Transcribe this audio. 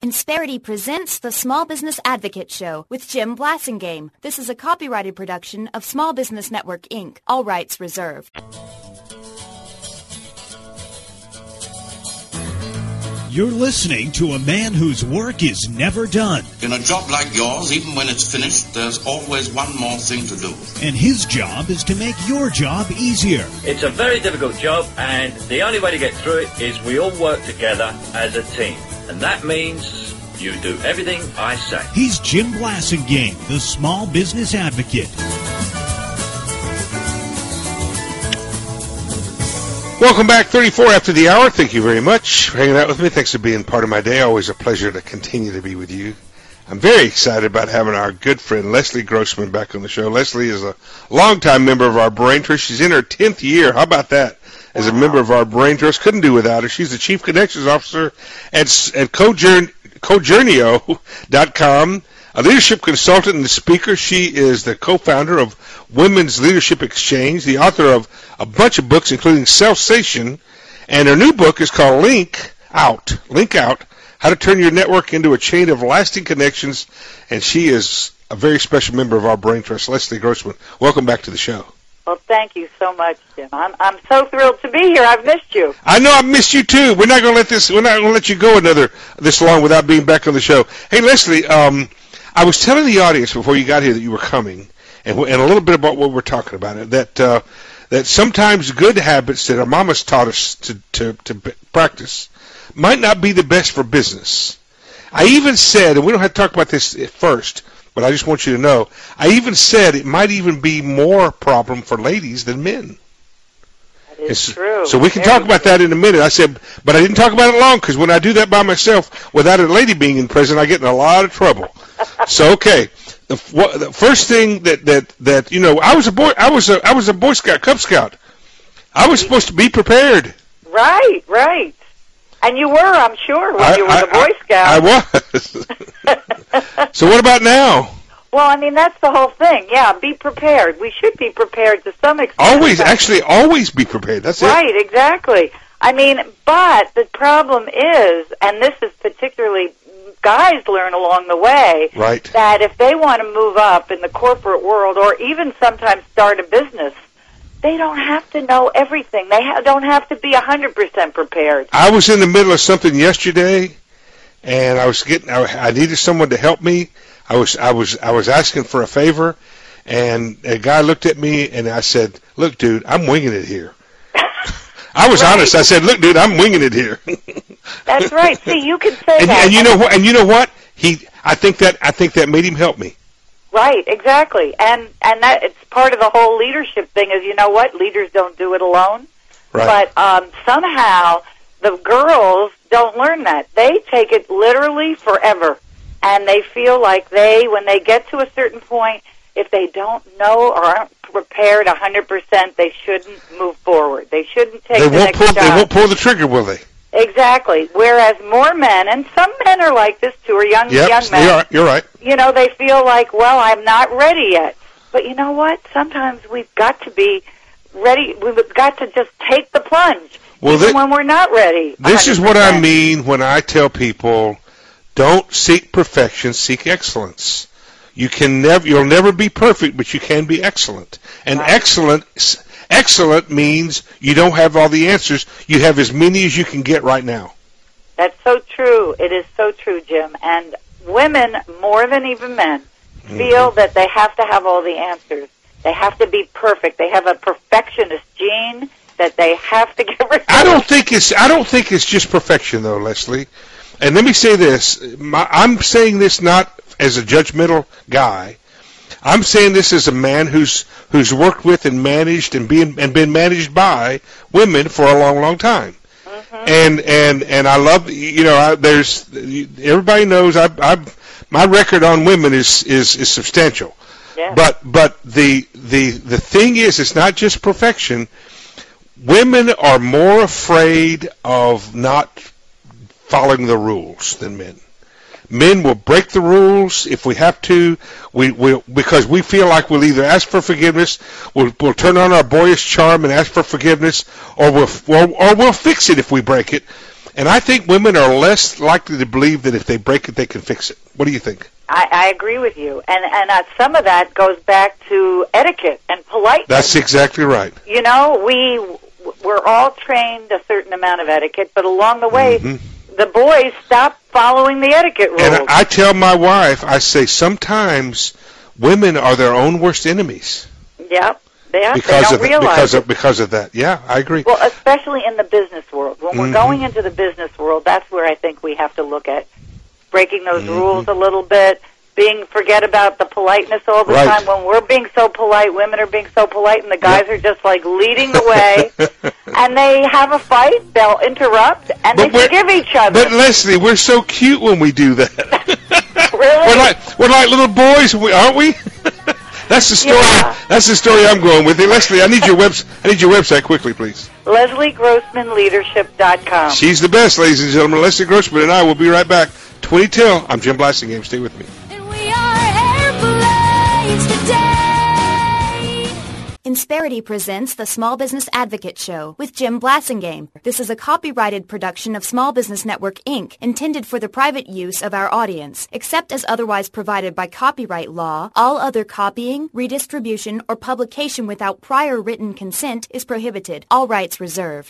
Insperity presents the Small Business Advocate Show with Jim Blasingame. This is a copyrighted production of Small Business Network, Inc. All rights reserved. You're listening to a man whose work is never done. In a job like yours, even when it's finished, there's always one more thing to do. And his job is to make your job easier. It's a very difficult job, and the only way to get through it is we all work together as a team. And that means you do everything I say. He's Jim Blasingame, the Small Business Advocate. Welcome back, 34 after the hour. Thank you very much for hanging out with me. Thanks for being part of my day. Always a pleasure to continue to be with you. I'm very excited about having our good friend Leslie Grossman back on the show. Leslie is a longtime member of our Brain Trust. She's in her 10th year. How about that? As a member of our Brain Trust. Couldn't do without her. She's the Chief Connections Officer at Cojournio.com, a leadership consultant and speaker. She is the co-founder of Women's Leadership Exchange, the author of a bunch of books, including Self-Sation, and her new book is called Link Out, How to Turn Your Network into a Chain of Lasting Connections, and she is a very special member of our Brain Trust. Leslie Grossman, welcome back to the show. Well, thank you so much, Jim. I'm so thrilled to be here. I've missed you. I know I've missed you too. We're not going to let you go this long without being back on the show. Hey, Leslie, I was telling the audience before you got here that you were coming, and a little bit about what we're talking about. That sometimes good habits that our mamas taught us to practice might not be the best for business. I even said, and we don't have to talk about this at first, but I just want you to know, I even said it might even be more problem for ladies than men. That is true. So we can talk about that in a minute. I said, but I didn't talk about it long because when I do that by myself without a lady being in present, I get in a lot of trouble. So okay, the first thing that you know, I was a Boy Scout, Cub Scout. I was supposed to be prepared. Right. And you were, I'm sure, when you were the Boy Scout. I was. So what about now? Well, I mean, that's the whole thing. Yeah, be prepared. We should be prepared to some extent. Always be prepared. That's right, it. Right, exactly. I mean, but the problem is, and this is particularly guys learn along the way, right, that if they want to move up in the corporate world or even sometimes start a business, they don't have to know everything. They don't have to be 100% prepared. I was in the middle of something yesterday, and I needed someone to help me. I was asking for a favor, and a guy looked at me, and I said, "Look, dude, I'm winging it here." I was honest. I said, "Look, dude, I'm winging it here." That's right. See, you can say that. And you know what? I think that made him help me. Right, exactly. And that it's part of the whole leadership thing is, you know what? Leaders don't do it alone. Right. But somehow the girls don't learn that. They take it literally forever. And they feel like when they get to a certain point, if they don't know or aren't prepared 100%, they shouldn't move forward. They shouldn't take the next step. They won't pull the trigger, will they? Exactly. Whereas more men, and some men are like this too, or young men. You're right. You know, they feel like, well, I'm not ready yet. But you know what? Sometimes we've got to be ready. We've got to just take the plunge, even when we're not ready. 100%. This is what I mean when I tell people, don't seek perfection, seek excellence. You'll never be perfect, but you can be excellent. And excellent means you don't have all the answers. You have as many as you can get right now. That's so true. It is so true, Jim. And women, more than even men, feel that they have to have all the answers. They have to be perfect. They have a perfectionist gene that they have to get rid of. I don't think it's just perfection, though, Leslie. And let me say this. I'm saying this not as a judgmental guy. I'm saying this as a man who's worked with and managed and been managed by women for a long, long time. Mm-hmm. And I love, you know, everybody knows my record on women is substantial. Yeah. But the thing is, it's not just perfection. Women are more afraid of not following the rules than men. Men will break the rules if we have to. Because we feel like we'll either ask for forgiveness, we'll turn on our boyish charm and ask for forgiveness, or we'll fix it if we break it. And I think women are less likely to believe that if they break it, they can fix it. What do you think? I agree with you. And some of that goes back to etiquette and politeness. That's exactly right. You know, we're all trained a certain amount of etiquette, but along the way, the boys stop following the etiquette rules. And I tell my wife, I say sometimes women are their own worst enemies. Yep. They Because don't realize it. Because of that. Yeah, I agree. Well, especially in the business world. When we're going into the business world, that's where I think we have to look at breaking those rules a little bit, forget about the politeness all the time. When we're being so polite, women are being so polite, and the guys are just like leading the way, and they have a fight, they'll interrupt, and they forgive each other. But Leslie, we're so cute when we do that. Really? We're like little boys, aren't we? That's the story. Yeah. That's the story I'm going with. Hey, Leslie, I need your website quickly, please. LeslieGrossmanLeadership.com. She's the best, ladies and gentlemen. Leslie Grossman and I will be right back. 20 till. I'm Jim Blassingame. Stay with me. And we are airplanes today. Insperity presents the Small Business Advocate Show with Jim Blassingame. This is a copyrighted production of Small Business Network, Inc., intended for the private use of our audience. Except as otherwise provided by copyright law, all other copying, redistribution, or publication without prior written consent is prohibited. All rights reserved.